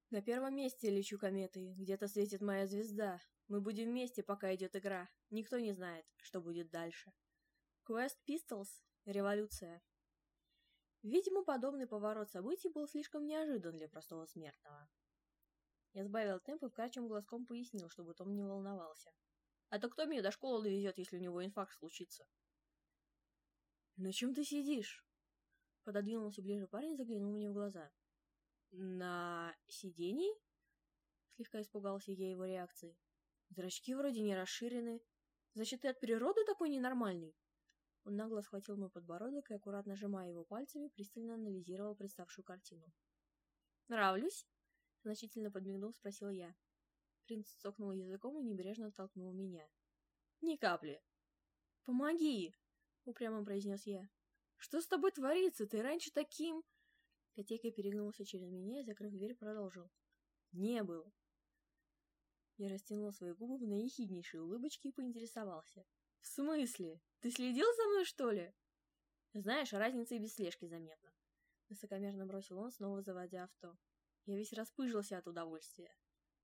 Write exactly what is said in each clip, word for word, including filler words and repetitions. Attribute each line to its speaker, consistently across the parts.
Speaker 1: На первом месте лечу кометой, где-то светит моя звезда. Мы будем вместе, пока идет игра. Никто не знает, что будет дальше. Quest Pistols. Революция. Видимо, подобный поворот событий был слишком неожидан для простого смертного. Я сбавил темп и вкрадчивым глазком пояснил, чтобы Том не волновался. А то кто меня до школы довезет, если у него инфаркт случится? На чем ты сидишь? Пододвинулся ближе парень и заглянул мне в глаза. На сидении? Слегка испугался я его реакции. Зрачки вроде не расширены. Значит, ты от природы такой ненормальный? Он нагло схватил мой подбородок и, аккуратно сжимая его пальцами, пристально анализировал представшую картину. «Нравлюсь?» — значительно подмигнув, спросил я. Принц цокнул языком и небрежно оттолкнул меня. «Ни капли!» «Помоги!» — упрямо произнес я. «Что с тобой творится? Ты раньше таким...» Котейка перегнулся через меня и, закрыв дверь, продолжил. «Не был!» Я растянул свои губы в наихиднейшей улыбочке и поинтересовался. «В смысле? Ты следил за мной, что ли?» «Знаешь, разница и без слежки заметна». Высокомерно бросил он, снова заводя авто. Я весь распыжился от удовольствия.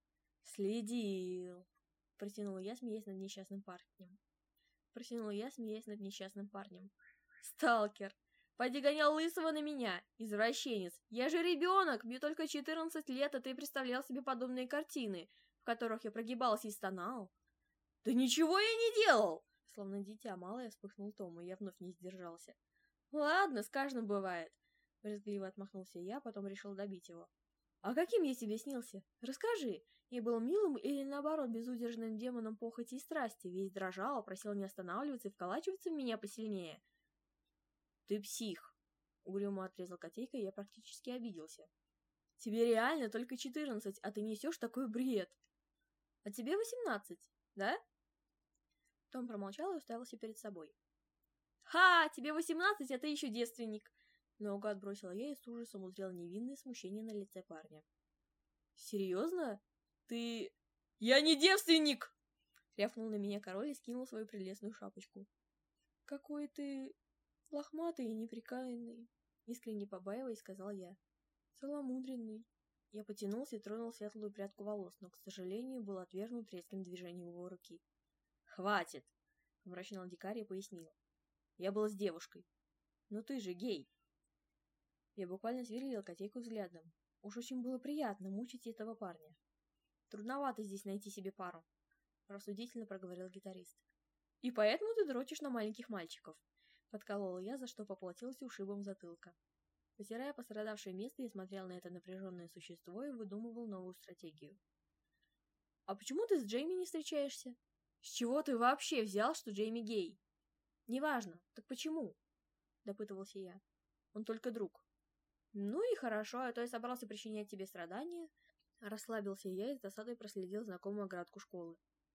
Speaker 1: «Следил!» — протянул я, смеясь над несчастным парнем. Протянул я, смеясь над несчастным парнем. «Сталкер! Пойди гонял лысого на меня! Извращенец! Я же ребенок! Мне только четырнадцать лет, а ты представлял себе подобные картины, в которых я прогибался и стонал!» «Да ничего я не делал!» Словно дитя малое вспыхнул Том, и я вновь не сдержался. «Ладно, с каждым бывает!» Брезгливо отмахнулся я, потом решил добить его. «А каким я тебе снился? Расскажи, я был милым или, наоборот, безудержным демоном похоти и страсти, весь дрожал, просил не останавливаться и вколачиваться в меня посильнее?» «Ты псих!» — угрюмо отрезал Котейка, и я практически обиделся. «Тебе реально только четырнадцать, а ты несешь такой бред! А тебе восемнадцать, да?» Том промолчал и уставился перед собой. «Ха! Тебе восемнадцать, а ты еще девственник!» Наугад бросила я и с ужасом узрел невинное смущение на лице парня. «Серьезно? Ты...» «Я не девственник!» Рявкнул на меня король и скинул свою прелестную шапочку. «Какой ты... лохматый и неприкаянный!» Искренне побаиваясь, сказал я. «Целомудренный!» Я потянулся и тронул светлую прядку волос, но, к сожалению, был отвергнут резким движением его руки. «Хватит!» — мрачно дикарь и пояснил. «Я был с девушкой. Но ты же гей!» Я буквально сверлил Котейку взглядом. Уж очень было приятно мучить этого парня. «Трудновато здесь найти себе пару», — рассудительно проговорил гитарист. «И поэтому ты дрочишь на маленьких мальчиков», — подколола я, за что поплатился ушибом затылка. Потирая пострадавшее место, я смотрел на это напряженное существо и выдумывал новую стратегию. «А почему ты с Джейми не встречаешься? С чего ты вообще взял, что Джейми гей?» «Неважно. Так почему?» — допытывался я. «Он только друг». «Ну и хорошо, а то я собрался причинять тебе страдания». Расслабился я и с досадой проследил знакомую оградку школы.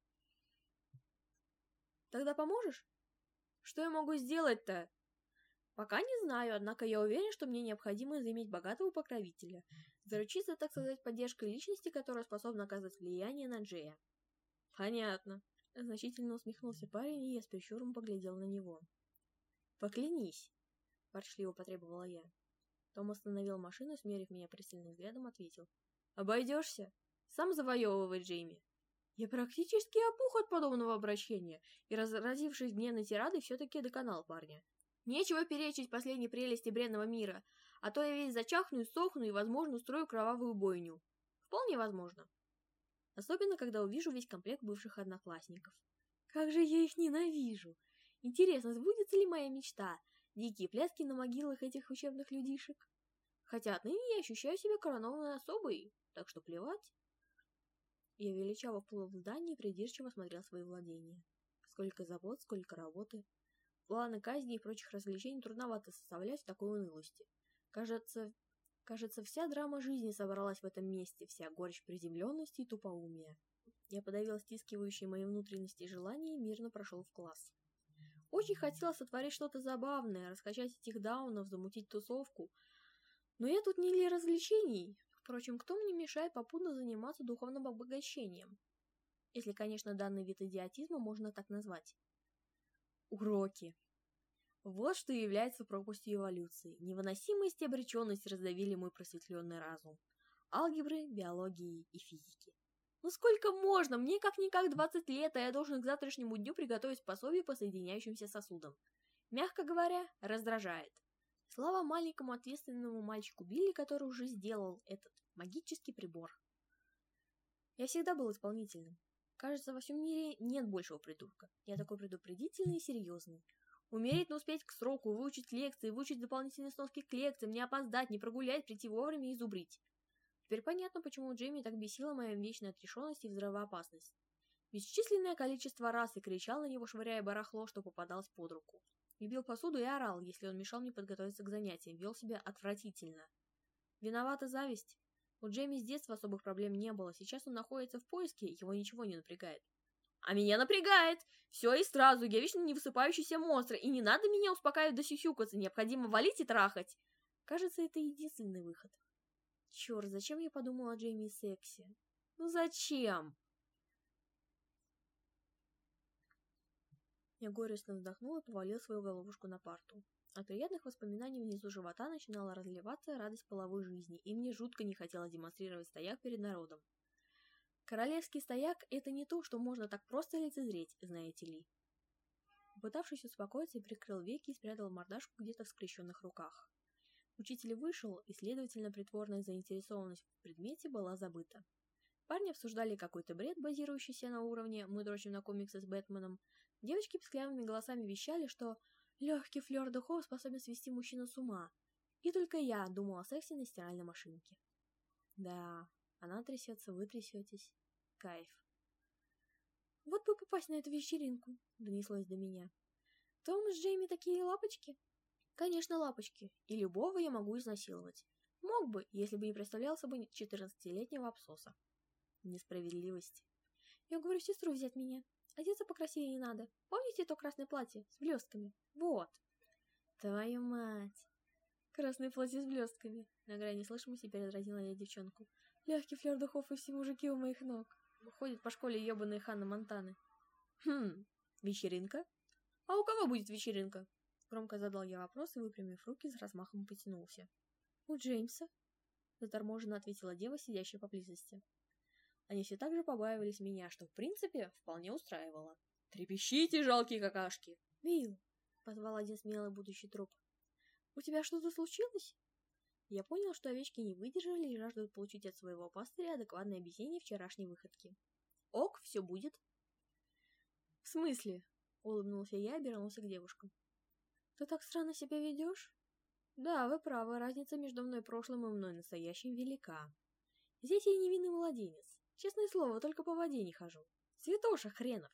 Speaker 1: «Тогда поможешь?» «Что я могу сделать-то?» «Пока не знаю, однако я уверен, что мне необходимо заиметь богатого покровителя, заручиться, так сказать, поддержкой личности, которая способна оказывать влияние на Джея». «Понятно», — значительно усмехнулся парень, и я с прищуром поглядел на него. «Поклянись», — ворчливо потребовала я. Том остановил машину, смерив меня пристальным взглядом, ответил. «Обойдешься? Сам завоевывай, Джейми». Я практически опух от подобного обращения, и, разразившись гневной тирадой, все-таки доконал парня. Нечего перечить последней прелести бренного мира, а то я весь зачахну и сохну и, возможно, устрою кровавую бойню. Вполне возможно. Особенно, когда увижу весь комплект бывших одноклассников. Как же я их ненавижу! Интересно, сбудется ли моя мечта? Дикие пляски на могилах этих учебных людишек. Хотя отныне я ощущаю себя коронованной особой, так что плевать. Я величаво вплыл в здание и придирчиво смотрел свои владения. Сколько забот, сколько работы. Планы казни и прочих развлечений трудновато составлять в такой унылости. Кажется, кажется, вся драма жизни собралась в этом месте, вся горечь приземленности и тупоумия. Я подавил стискивающие мои внутренности желания и мирно прошел в класс. Очень хотелось сотворить что-то забавное, раскачать этих даунов, замутить тусовку. Но я тут не для развлечений. Впрочем, кто мне мешает попутно заниматься духовным обогащением? Если, конечно, данный вид идиотизма можно так назвать. Уроки. Вот что является пропастью эволюции. Невыносимость и обреченность раздавили мой просветленный разум. алгебры, биологии и физики. Ну сколько можно? Мне как-никак двадцать лет, а я должен к завтрашнему дню приготовить пособие по соединяющимся сосудам. Мягко говоря, раздражает. Слава маленькому ответственному мальчику Билли, который уже сделал этот магический прибор. Я всегда был исполнительным. Кажется, во всем мире нет большего придурка. Я такой предупредительный и серьезный. Умереть, но успеть к сроку, выучить лекции, выучить дополнительные сноски к лекциям, не опоздать, не прогулять, прийти вовремя и зубрить. Теперь понятно, почему Джейми так бесила моя вечная отрешенность и взрывоопасность. Бесчисленное количество раз я кричал на него, швыряя барахло, что попадалось под руку. И бил посуду и орал, если он мешал мне подготовиться к занятиям, вел себя отвратительно. Виновата зависть. У Джейми с детства особых проблем не было, сейчас он находится в поиске, его ничего не напрягает. А меня напрягает! Все и сразу, я вечно не высыпающийся монстр, и не надо меня успокаивать да сюсюкаться, необходимо валить и трахать. Кажется, это единственный выход. Черт, зачем я подумала о Джейми и сексе? Ну зачем? Я горестно вздохнула и повалил свою головушку на парту. От приятных воспоминаний внизу живота начинала разливаться радость половой жизни, и мне жутко не хотелось демонстрировать стояк перед народом. Королевский стояк – это не то, что можно так просто лицезреть, знаете ли. Попытавшись успокоиться, я прикрыл веки и спрятал мордашку где-то в скрещенных руках. Учитель вышел, и, следовательно, притворная заинтересованность в предмете была забыта. Парни обсуждали какой-то бред, базирующийся на уровне «мы дрочим на комиксы с Бэтменом». Девочки псклявыми голосами вещали, что легкий флёр духов способен свести мужчину с ума. И только я думала о сексе на стиральной машинке. Да, она трясется, вы трясетесь. Кайф. Вот бы попасть на эту вечеринку, донеслось до меня. Том с Джейми такие лапочки? Конечно, лапочки. И любого я могу изнасиловать. Мог бы, если бы не представлял собой четырнадцатилетнего абсоса. Несправедливость. Я говорю сестру взять меня. Одеться покрасивее не надо. Помните то красное платье с блестками? Вот. Твою мать. Красное платье с блестками. На грани слышимости передразнила я девчонку. Легкий флёр духов и все мужики у моих ног. Ходят по школе ебаные Ханна Монтаны. Хм, вечеринка? А у кого будет вечеринка? Громко задал я вопрос и, выпрямив руки, с размахом потянулся. У Джеймса. Заторможенно ответила дева, сидящая поблизости. Они все так же побаивались меня, что, в принципе, вполне устраивало. «Трепещите, жалкие какашки!» «Билл!» — позвал один смелый будущий труп. «У тебя что-то случилось?» Я понял, что овечки не выдержали и жаждут получить от своего пастыря адекватное объяснение вчерашней выходки. «Ок, все будет». «В смысле?» — улыбнулся я и обернулся к девушкам. «Ты так странно себя ведешь?» «Да, вы правы, разница между мной прошлым и мной настоящим велика. Здесь я невинный младенец. Честное слово, только по воде не хожу. Святоша хренов.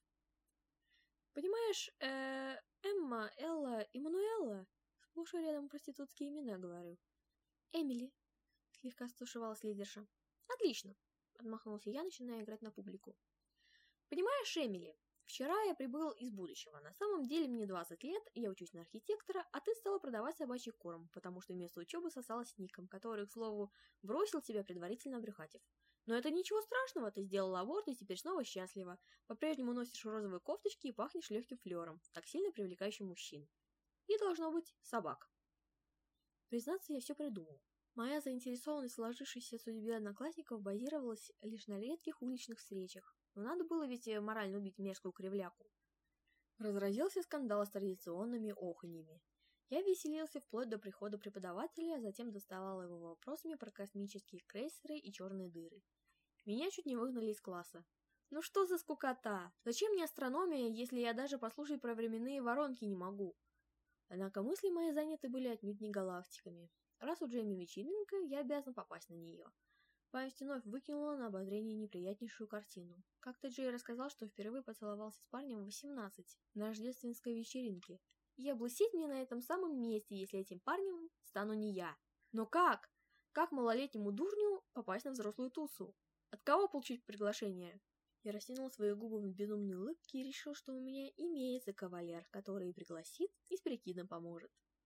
Speaker 1: Понимаешь, э, Эмма, Элла и Мануэлла, сплошь и рядом проститутские имена говорю. Эмили, слегка стушевалась лидерша. Отлично, отмахнулся я, начиная играть на публику. Понимаешь, Эмили, вчера я прибыл из будущего. На самом деле мне двадцать лет, я учусь на архитектора, а ты стала продавать собачий корм, потому что вместо учебы сосалась с Ником, который, к слову, бросил тебя, предварительно обрюхатив. Но это ничего страшного, ты сделала аборт и теперь снова счастлива. По-прежнему носишь розовые кофточки и пахнешь легким флером, так сильно привлекающим мужчин. И должно быть собак. Признаться, я все придумал. Моя заинтересованность в сложившейся судьбе одноклассников базировалась лишь на редких уличных встречах. Но надо было ведь морально убить мерзкую кривляку. Разразился скандал с традиционными оханьями. Я веселился вплоть до прихода преподавателя, а затем доставал его вопросами про космические крейсеры и черные дыры. Меня чуть не выгнали из класса. Ну что за скукота? Зачем мне астрономия, если я даже послушать про временные воронки не могу? Однако мысли мои заняты были отнюдь не галактиками. Раз у Джейми вечеринка, я обязан попасть на нее. Память вновь выкинула на обозрение неприятнейшую картину. Как-то Джей рассказал, что впервые поцеловался с парнем в восемнадцать на рождественской вечеринке. И облысеть мне на этом самом месте, если этим парнем стану не я. Но как? Как малолетнему дурню попасть на взрослую тусу? От кого получить приглашение? Я растянул свои губы в безумной улыбке и решил, что у меня имеется кавалер, который и пригласит, и с прикидом поможет.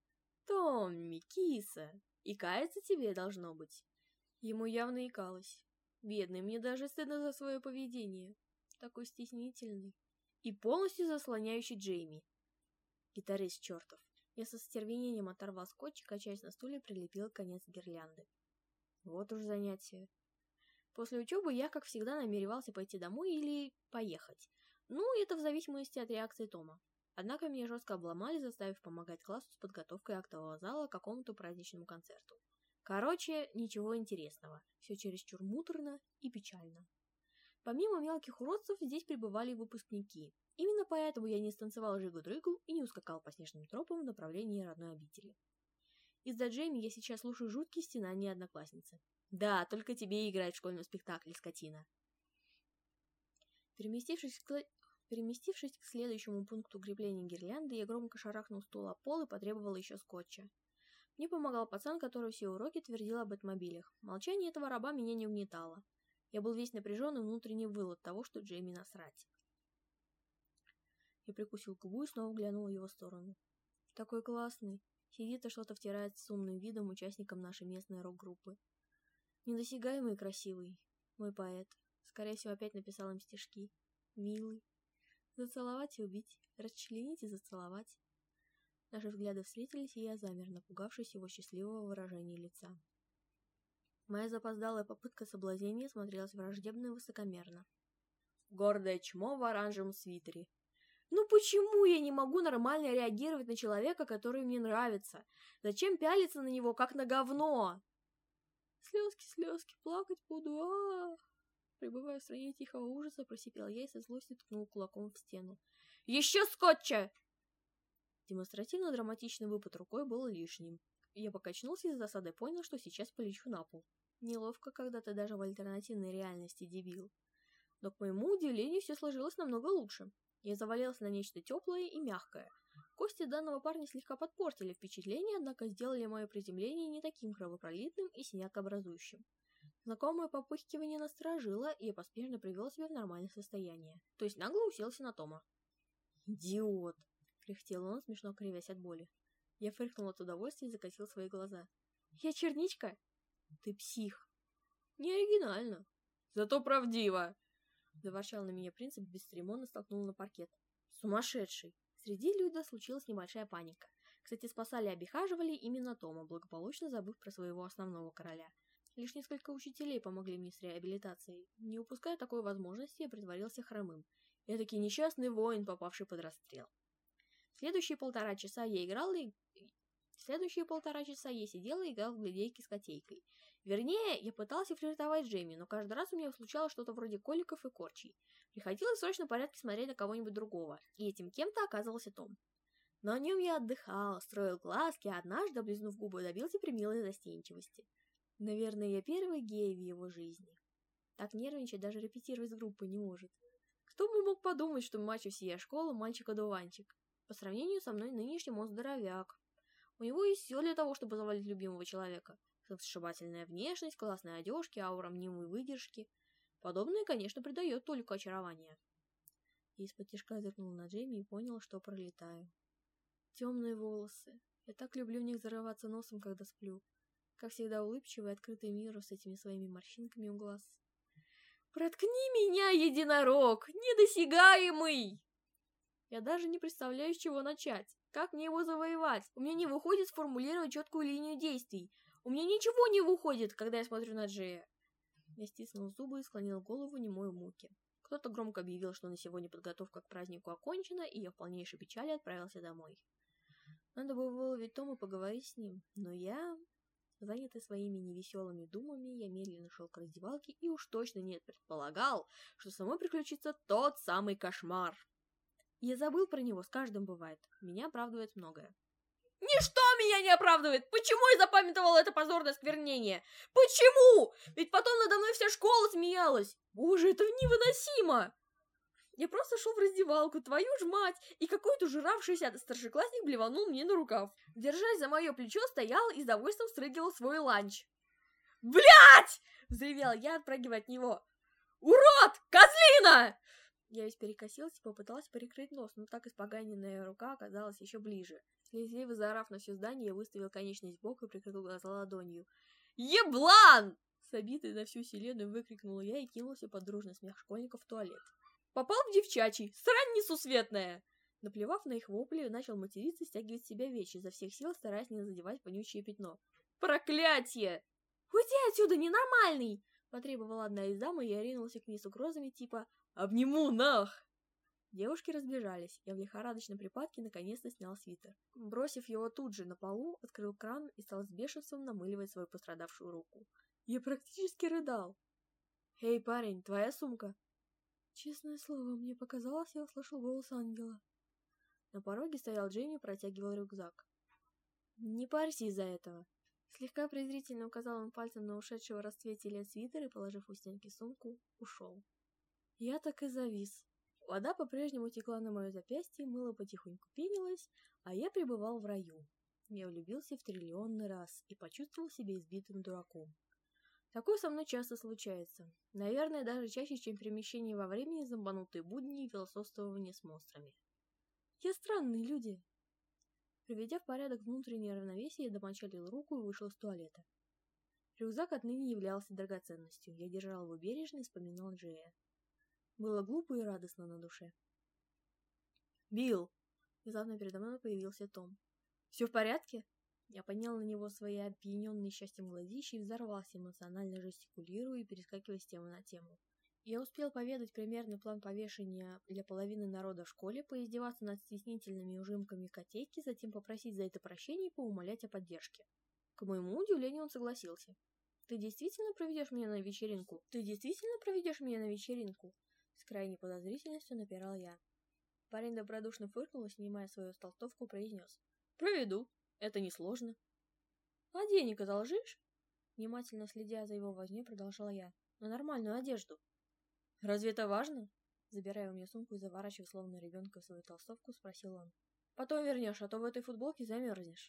Speaker 1: Томми, киса, и каяться тебе должно быть. Ему явно икалось. Бедный, мне даже стыдно за свое поведение. Такой стеснительный. И полностью заслоняющий Джейми. Гитарист чертов. Я со стервенением оторвал скотч и, качаясь на стуле, прилепил конец гирлянды. Вот уж занятие. После учебы я, как всегда, намеревался пойти домой или поехать. Ну, это в зависимости от реакции Тома. Однако меня жестко обломали, заставив помогать классу с подготовкой актового зала к какому-то праздничному концерту. Короче, ничего интересного. Все чересчур муторно и печально. Помимо мелких уродцев, здесь пребывали выпускники. Именно поэтому я не станцевал жигу-дрыгу и не ускакал по снежным тропам в направлении родной обители. Из-за Джейми я сейчас слушаю жуткие стенания одноклассницы. Да, только тебе играть в школьном спектакле, скотина. Переместившись к, Переместившись к следующему пункту крепления гирлянды, я громко шарахнул стул о пол и потребовал еще скотча. Мне помогал пацан, который все уроки твердил об автомобилях. Молчание этого раба меня не угнетало. Я был весь напряжен и внутренне выл от того, что Джейми насрать. Я прикусил губу и снова глянул в его сторону. Такой классный. Сидит и что-то втирает с умным видом участникам нашей местной рок-группы. Недосягаемый и красивый. Мой поэт. Скорее всего, опять написал им стишки. Милый. Зацеловать и убить. Расчленить и зацеловать. Наши взгляды встретились, и я замер, напугавшись его счастливого выражения лица. Моя запоздалая попытка соблазнения смотрелась враждебно и высокомерно. Гордое чмо в оранжевом свитере. Ну почему я не могу нормально реагировать на человека, который мне нравится? Зачем пялиться на него, как на говно? Слезки, слезки, плакать буду, а Пребывая в стране тихого ужаса, просипел я и со злостью ткнул кулаком в стену. Еще скотча! Демонстративно драматичный выпад рукой был лишним. Я покачнулся и с досадой понял, что сейчас полечу на пол. Неловко, когда ты даже в альтернативной реальности дебил. Но, к моему удивлению, все сложилось намного лучше. Я завалился на нечто теплое и мягкое. Кости данного парня слегка подпортили впечатление, однако сделали мое приземление не таким кровопролитным и синякообразующим. Знакомое попыхкивание насторожило, и я поспешно привел себя в нормальное состояние. То есть нагло уселся на Тома. «Идиот!» — кряхтел он, смешно кривясь от боли. Я фыркнул от удовольствия и закатил свои глаза. «Я черничка?» «Ты псих!» «Не оригинально!» «Зато правдиво!» Заворчал на меня принц и бесцеремонно столкнул на паркет. «Сумасшедший!» Среди люда случилась небольшая паника. Кстати, спасали и обихаживали именно Тома, благополучно забыв про своего основного короля. Лишь несколько учителей помогли мне с реабилитацией. Не упуская такой возможности, я притворился хромым. Этакий несчастный воин, попавший под расстрел. Следующие полтора часа я играл и... Следующие полтора часа я сидел и играл в гляделки с котейкой. Вернее, я пытался флиртовать с Джейми, но каждый раз у меня случалось что-то вроде коликов и корчей. Приходилось в срочном порядке смотреть на кого-нибудь другого, и этим кем-то оказывался Том. Но о нем я отдыхал, строил глазки, а однажды, облизнув губы, добился примилой застенчивости. Наверное, я первый гей в его жизни. Так нервничать даже репетировать с группой не может. Кто бы мог подумать, что мачо всея школы мальчик-одуванчик. По сравнению со мной нынешним он здоровяк. У него есть все для того, чтобы завалить любимого человека. Сшибательная внешность, классные одежки, аура мнимой выдержки. Подобное, конечно, придает только очарования. Я из-под тишка зыркнул на Джейми и понял, что пролетаю. Темные волосы. Я так люблю в них зарываться носом, когда сплю. Как всегда улыбчивый и открытый миру с этими своими морщинками у глаз. «Проткни меня, единорог! Недосягаемый!» Я даже не представляю, с чего начать. Как мне его завоевать? У меня не выходит сформулировать четкую линию действий. У меня ничего не выходит, когда я смотрю на Джея. Я стиснул зубы и склонил голову в немой муке. Кто-то громко объявил, что на сегодня подготовка к празднику окончена, и я в полнейшей печали отправился домой. Надо было выловить Тома и поговорить с ним, но я... Занятый своими невеселыми думами, я медленно шел к раздевалке и уж точно не предполагал, что самой приключится тот самый кошмар. Я забыл про него, с каждым бывает. Меня оправдывает многое. Ничто меня не оправдывает! Почему я запамятовал это позорное сквернение? Почему? Ведь потом надо мной вся школа смеялась. Боже, это невыносимо! Я просто шел в раздевалку, твою ж мать, и какой-то жиравшийся старшеклассник блеванул мне на рукав. Держась за мое плечо, стоял и с довольством стрыгивал свой ланч. «Блядь!» — взревел я, отпрыгивая от него. «Урод! Козлина!» Я весь перекосился и попытался прикрыть нос, но так испоганенная рука оказалась еще ближе. Слезливо заорав на все здание, я выставил конечность сбоку и прикрыл глаза ладонью. «Еблан!» — с обидой на всю вселенную выкрикнула я и кинулся под дружный смех школьников в туалет. Попал в девчачий, срань несусветная! Наплевав на их вопли, начал материться и стягивать с себя вещи, изо всех сил стараясь не задевать вонючее пятно. Проклятье! Уйди отсюда, ненормальный! Потребовала одна из дам, и я ринулся к ней с угрозами типа «Обниму, нах!». Девушки разбежались. Я в лихорадочном припадке наконец-то снял свитер. Бросив его тут же на полу, открыл кран и стал с бешенством намыливать свою пострадавшую руку. Я практически рыдал. «Эй, парень, твоя сумка!» Честное слово, мне показалось, я услышал голос ангела. На пороге стоял Джейми и протягивал рюкзак. «Не парься из-за этого!» Слегка презрительно указал он пальцем на ушедшего расцвете лет свитер и, положив у стенки сумку, ушел. Я так и завис. Вода по-прежнему текла на мое запястье, мыло потихоньку пенилось, а я пребывал в раю. Я влюбился в триллионный раз и почувствовал себя избитым дураком. Такое со мной часто случается. Наверное, даже чаще, чем перемещение во времени, зомбанутые будни и философствование с монстрами. Я странные люди. Приведя в порядок внутреннее равновесие, я домочалил руку и вышел из туалета. Рюкзак отныне являлся драгоценностью. Я держал его бережно и вспоминал Джея. Было глупо и радостно на душе. «Билл!» Внезапно передо мной появился Том. «Все в порядке?» Я поднял на него свои опьяненные счастьем глазища и взорвался, эмоционально жестикулируя и перескакивая с темы на тему. Я успел поведать примерный план повешения для половины народа в школе, поиздеваться над стеснительными ужимками котейки, затем попросить за это прощения и поумолять о поддержке. К моему удивлению, он согласился. «Ты действительно проведешь меня на вечеринку? Ты действительно проведешь меня на вечеринку?» С крайней подозрительностью напирал я. Парень добродушно фыркнул и, снимая свою толстовку, произнес. «Проведу. Это несложно». «А денег одолжишь?» Внимательно следя за его вознёй, продолжала я. «На нормальную одежду». «Разве это важно?» Забирая у меня сумку и заворачивая словно ребенка в свою толстовку, спросил он. «Потом вернешь, а то в этой футболке замерзнешь».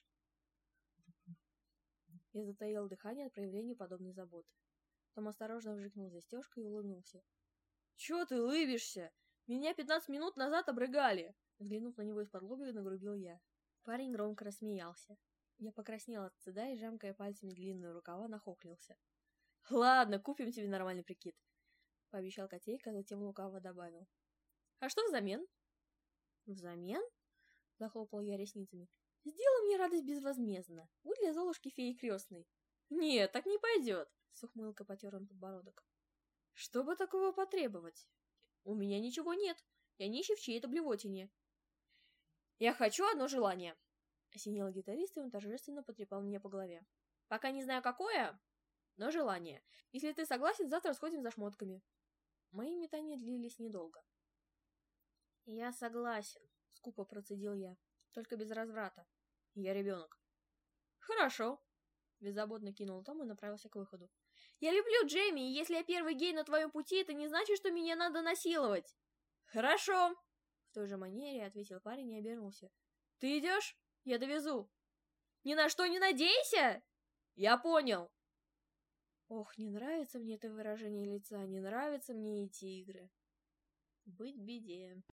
Speaker 1: Я затаил дыхание от проявления подобной заботы. Том осторожно вжикнул застежкой и улыбнулся. «Чё ты лыбишься? Меня пятнадцать минут назад обрыгали!» Взглянув на него из-под лобья, нагрубил я. Парень громко рассмеялся. Я покраснел от стыда и, жамкая пальцами длинные рукава, нахохлился. «Ладно, купим тебе нормальный прикид», — пообещал котейка, а затем лукаво добавил. «А что взамен?» «Взамен?» — захлопал я ресницами. «Сделай мне радость безвозмездно. Будь для Золушки феей крестной». «Нет, так не пойдет», — с ухмылкой потер он подбородок. «Что бы такого потребовать? У меня ничего нет. Я нищий в чьей-то блевотине». «Я хочу одно желание», — осенил гитарист, и он торжественно потрепал меня по голове. «Пока не знаю какое, но желание. Если ты согласен, завтра сходим за шмотками». Мои метания длились недолго. «Я согласен», — скупо процедил я, — «только без разврата. Я ребенок». «Хорошо», — беззаботно кинул Том и направился к выходу. «Я люблю Джейми, и если я первый гей на твоем пути, это не значит, что меня надо насиловать». «Хорошо», — в той же манере ответил парень и обернулся. «Ты идешь? Я довезу». «Ни на что не надейся!» «Я понял». Ох, не нравится мне это выражение лица, не нравятся мне эти игры. Быть беде.